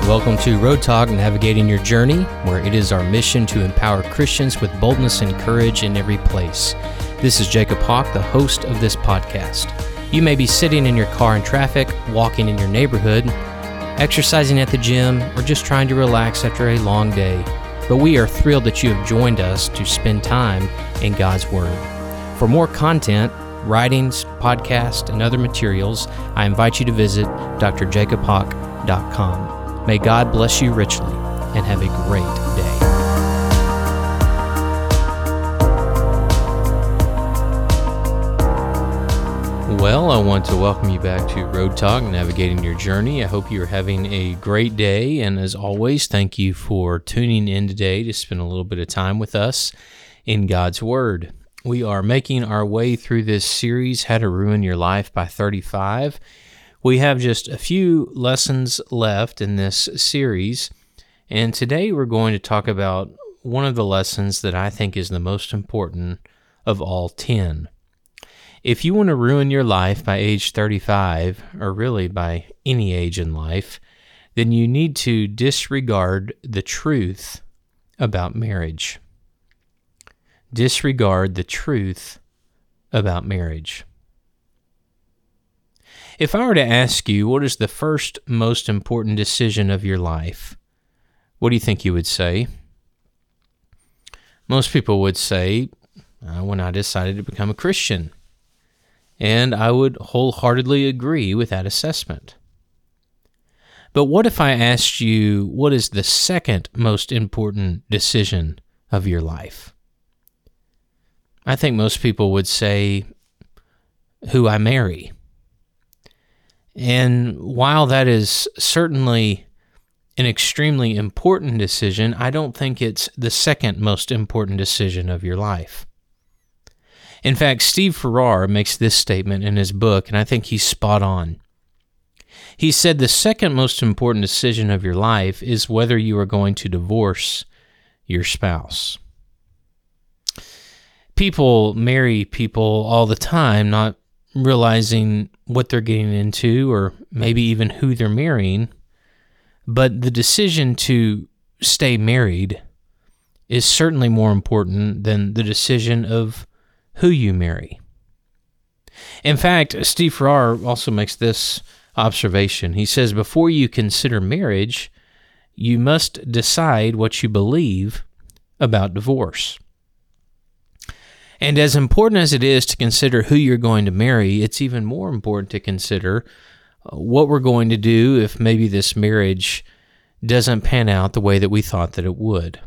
welcome to Road Talk, Navigating Your Journey, where it is our mission to empower Christians with boldness and courage in every place. This is Jacob Hawk, the host of this podcast. You may be sitting in your car in traffic, walking in your neighborhood, exercising at the gym, or just trying to relax after a long day. But we are thrilled that you have joined us to spend time in God's Word. For more content, writings, podcasts, and other materials, I invite you to visit drjacobhawk.com. May God bless you richly, and have a great day. Well, I want to welcome you back to Road Talk, Navigating Your Journey. I hope you're having a great day, and as always, thank you for tuning in today to spend a little bit of time with us in God's Word. We are making our way through this series, How to Ruin Your Life by 35. We have just a few lessons left in this series, and today we're going to talk about one of the lessons that I think is the most important of all 10. If you want to ruin your life by age 35, or really by any age in life, then you need to disregard the truth about marriage. Disregard the truth about marriage. If I were to ask you, what is the first most important decision of your life? What do you think you would say? Most people would say, when I decided to become a Christian. And I would wholeheartedly agree with that assessment. But what if I asked you, what is the second most important decision of your life? I think most people would say, who I marry. And while that is certainly an extremely important decision, I don't think it's the second most important decision of your life. In fact, Steve Farrar makes this statement in his book, and I think he's spot on. He said the second most important decision of your life is whether you are going to divorce your spouse. People marry people all the time, not realizing what they're getting into or maybe even who they're marrying, but the decision to stay married is certainly more important than the decision of who you marry. In fact, Steve Farrar also makes this observation. He says, before you consider marriage, you must decide what you believe about divorce. And as important as it is to consider who you're going to marry, it's even more important to consider what we're going to do if maybe this marriage doesn't pan out the way that we thought that it would.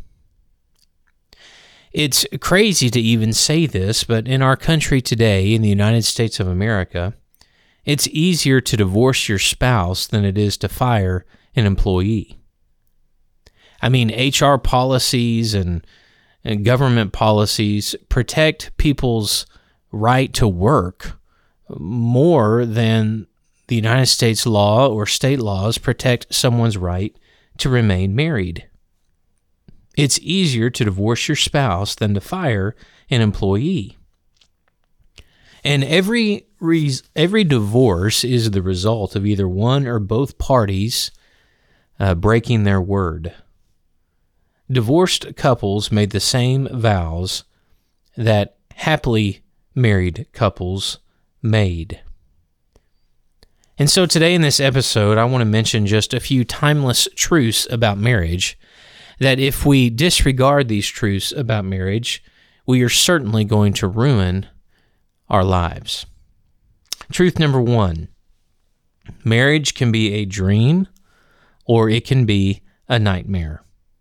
It's crazy to even say this, but in our country today, in the United States of America, it's easier to divorce your spouse than it is to fire an employee. I mean, HR policies and government policies protect people's right to work more than the United States law or state laws protect someone's right to remain married. It's easier to divorce your spouse than to fire an employee. And every divorce is the result of either one or both parties breaking their word. Divorced couples made the same vows that happily married couples made. And so today in this episode, I want to mention just a few timeless truths about marriage that if we disregard these truths about marriage, we are certainly going to ruin our lives. Truth number 1, marriage can be a dream or it can be a nightmare.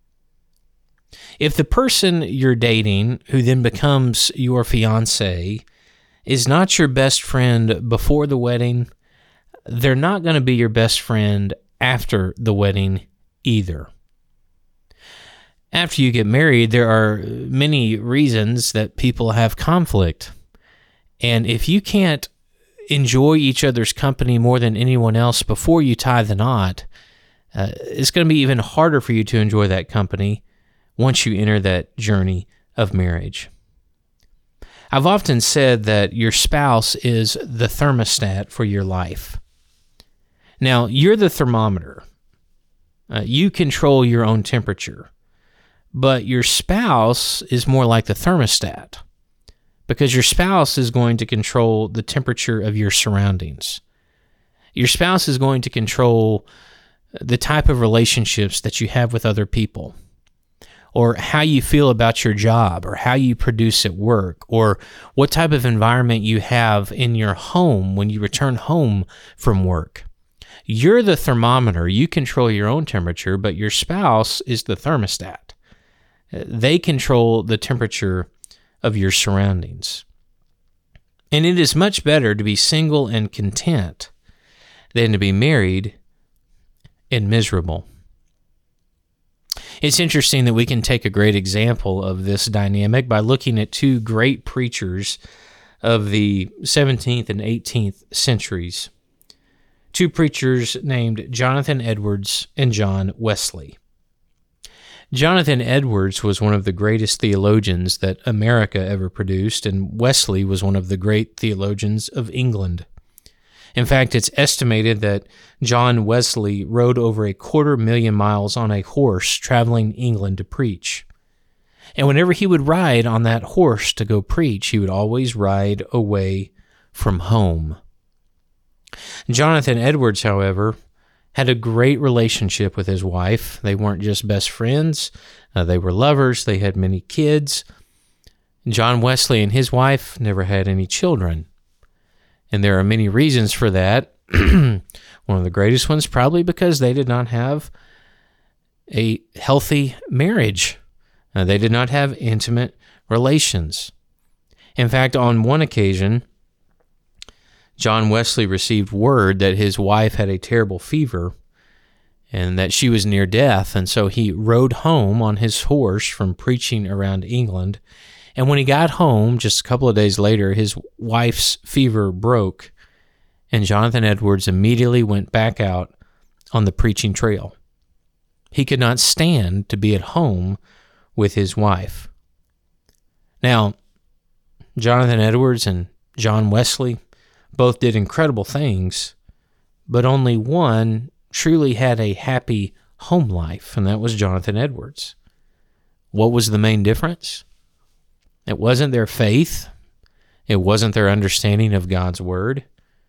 If the person you're dating, who then becomes your fiancé, is not your best friend before the wedding, they're not going to be your best friend after the wedding either. After you get married, there are many reasons that people have conflict. And if you can't enjoy each other's company more than anyone else before you tie the knot, it's going to be even harder for you to enjoy that company once you enter that journey of marriage. I've often said that your spouse is the thermostat for your life. Now, you're the thermometer. You control your own temperature, but your spouse is more like the thermostat, because your spouse is going to control the temperature of your surroundings. Your spouse is going to control the type of relationships that you have with other people, or how you feel about your job, or how you produce at work, or what type of environment you have in your home when you return home from work. You're the thermometer. You control your own temperature, but your spouse is the thermostat. They control the temperature of your surroundings. And it is much better to be single and content than to be married and miserable. It's interesting that we can take a great example of this dynamic by looking at two great preachers of the 17th and 18th centuries. Two preachers named Jonathan Edwards and John Wesley. Jonathan Edwards was one of the greatest theologians that America ever produced, and Wesley was one of the great theologians of England. In fact, it's estimated that John Wesley rode over 250,000 miles on a horse traveling England to preach. And whenever he would ride on that horse to go preach, he would always ride away from home. Jonathan Edwards, however, had a great relationship with his wife. They weren't just best friends, they were lovers, they had many kids. John Wesley and his wife never had any children. And there are many reasons for that. One of the greatest ones probably because they did not have a healthy marriage. They did not have intimate relations. In fact, on one occasion, John Wesley received word that his wife had a terrible fever and that she was near death, and so he rode home on his horse from preaching around England. And when he got home, just a couple of days later, his wife's fever broke, and Jonathan Edwards immediately went back out on the preaching trail. He could not stand to be at home with his wife. Now, Jonathan Edwards and John Wesley both did incredible things, but only one truly had a happy home life, and that was Jonathan Edwards. What was the main difference? It wasn't their faith. It wasn't their understanding of God's word.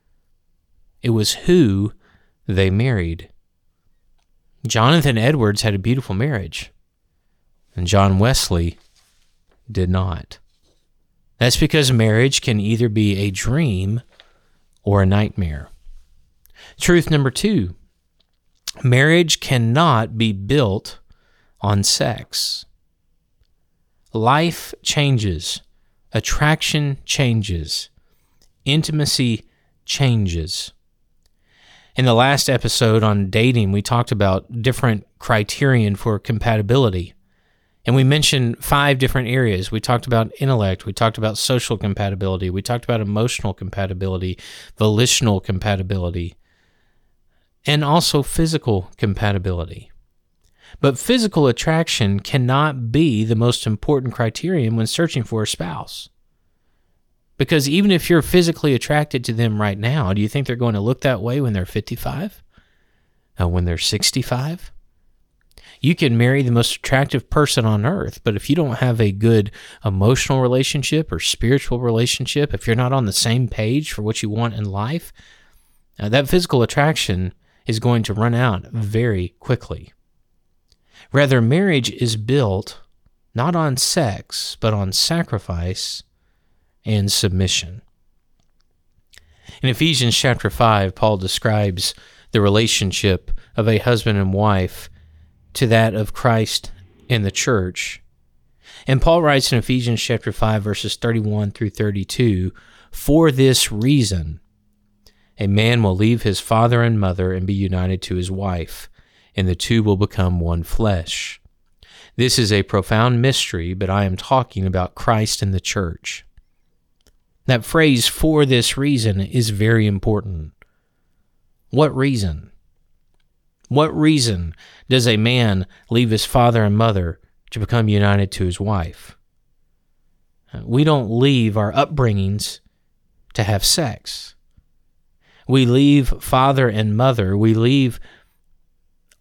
It was who they married. Jonathan Edwards had a beautiful marriage, and John Wesley did not. That's because marriage can either be a dream or a nightmare. Truth number 2, marriage cannot be built on sex. Life changes, attraction changes, intimacy changes. In the last episode on dating, we talked about different criterion for compatibility. And we mentioned 5 different areas. We talked about intellect. We talked about social compatibility. We talked about emotional compatibility, volitional compatibility, and also physical compatibility. But physical attraction cannot be the most important criterion when searching for a spouse. Because even if you're physically attracted to them right now, do you think they're going to look that way when they're 55? When they're 65? You can marry the most attractive person on earth, but if you don't have a good emotional relationship or spiritual relationship, if you're not on the same page for what you want in life, that physical attraction is going to run out very quickly. Rather, marriage is built not on sex, but on sacrifice and submission. In Ephesians chapter 5, Paul describes the relationship of a husband and wife to that of Christ and the church. And Paul writes in Ephesians chapter 5, verses 31 through 32, "For this reason, a man will leave his father and mother and be united to his wife, and the two will become one flesh. This is a profound mystery, but I am talking about Christ and the church." That phrase, "for this reason," is very important. What reason? What reason does a man leave his father and mother to become united to his wife? We don't leave our upbringings to have sex. We leave father and mother. We leave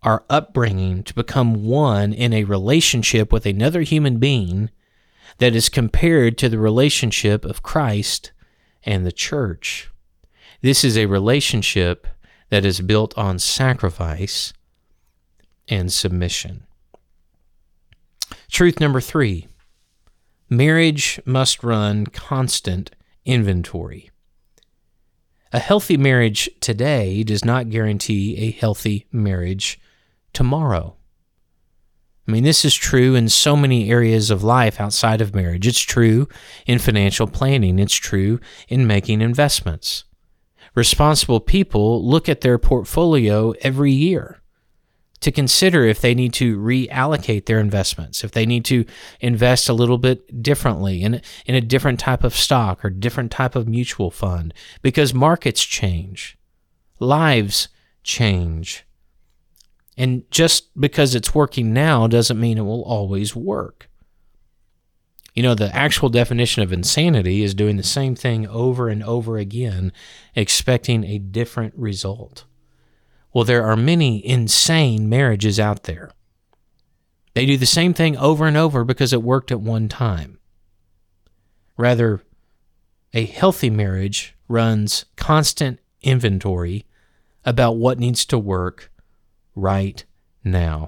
our upbringing to become one in a relationship with another human being that is compared to the relationship of Christ and the church. This is a relationship that is built on sacrifice and submission. Truth number 3, marriage must run constant inventory. A healthy marriage today does not guarantee a healthy marriage tomorrow. I mean, this is true in so many areas of life outside of marriage. It's true in financial planning. It's true in making investments. Responsible people look at their portfolio every year to consider if they need to reallocate their investments, if they need to invest a little bit differently in a different type of stock or different type of mutual fund, because markets change, lives change. And just because it's working now doesn't mean it will always work. You know, the actual definition of insanity is doing the same thing over and over again, expecting a different result. Well, there are many insane marriages out there. They do the same thing over and over because it worked at one time. Rather, a healthy marriage runs constant inventory about what needs to work right now.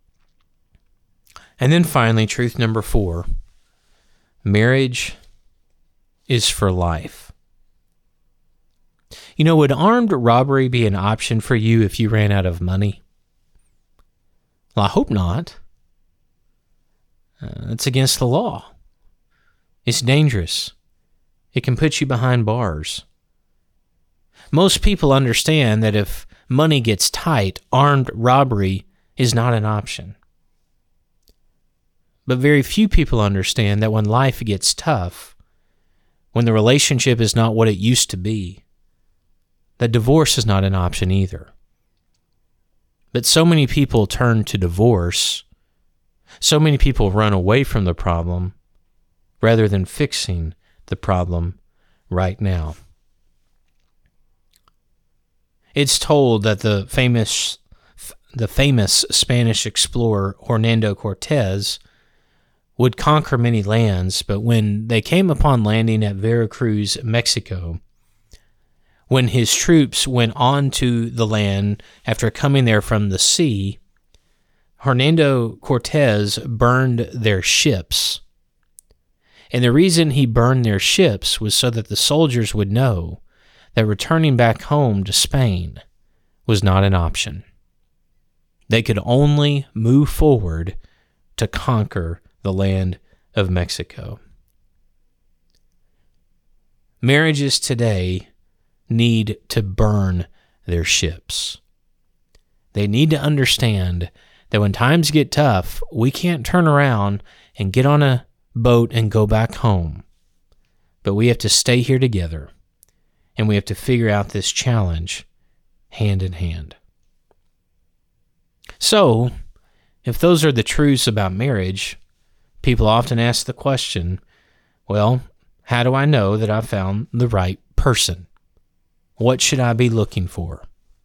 And then finally, truth number 4, marriage is for life. You know, would armed robbery be an option for you if you ran out of money? Well, I hope not. It's against the law. It's dangerous. It can put you behind bars. Most people understand that if money gets tight, armed robbery is not an option. But very few people understand that when life gets tough, when the relationship is not what it used to be, that divorce is not an option either. But so many people turn to divorce, so many people run away from the problem rather than fixing the problem right now. It's told that the famous Spanish explorer Hernando Cortez would conquer many lands, but when they came upon landing at Veracruz, Mexico, when his troops went on to the land after coming there from the sea, Hernando Cortez burned their ships. And the reason he burned their ships was so that the soldiers would know that returning back home to Spain was not an option. They could only move forward to conquer the land of Mexico. Marriages today need to burn their ships. They need to understand that when times get tough, we can't turn around and get on a boat and go back home. But we have to stay here together, and we have to figure out this challenge hand in hand. So, if those are the truths about marriage, people often ask the question, well, how do I know that I found the right person? What should I be looking for?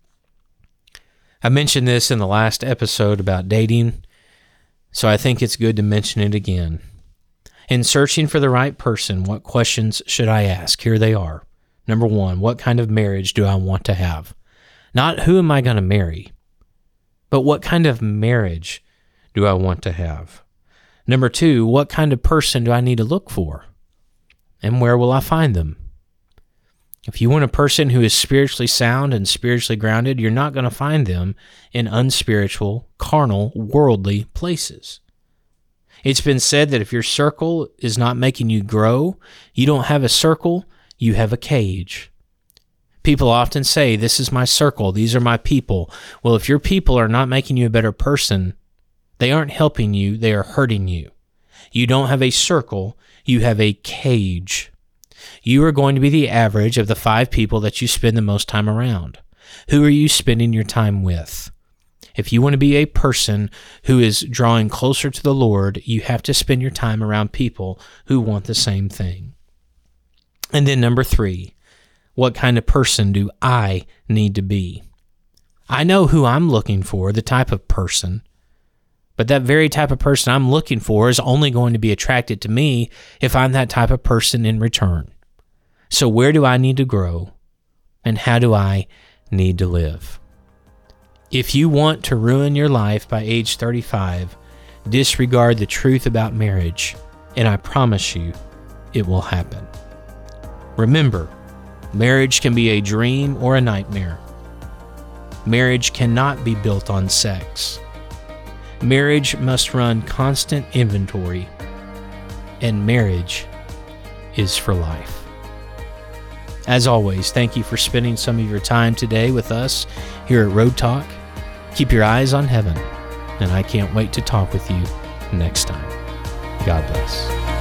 I mentioned this in the last episode about dating, so I think it's good to mention it again. In searching for the right person, what questions should I ask? Here they are. Number 1, what kind of marriage do I want to have? Not who am I going to marry, but what kind of marriage do I want to have? Number 2, what kind of person do I need to look for? And where will I find them? If you want a person who is spiritually sound and spiritually grounded, you're not going to find them in unspiritual, carnal, worldly places. It's been said that if your circle is not making you grow, you don't have a circle, you have a cage. People often say, this is my circle, these are my people. Well, if your people are not making you a better person, they aren't helping you, they are hurting you. You don't have a circle, you have a cage. You are going to be the average of the 5 people that you spend the most time around. Who are you spending your time with? If you want to be a person who is drawing closer to the Lord, you have to spend your time around people who want the same thing. And then number 3, what kind of person do I need to be? I know who I'm looking for, the type of person. But that very type of person I'm looking for is only going to be attracted to me if I'm that type of person in return. So where do I need to grow? And how do I need to live? If you want to ruin your life by age 35, disregard the truth about marriage, and I promise you, it will happen. Remember, marriage can be a dream or a nightmare. Marriage cannot be built on sex. Marriage must run constant inventory, and marriage is for life. As always, thank you for spending some of your time today with us here at Road Talk. Keep your eyes on heaven, and I can't wait to talk with you next time. God bless.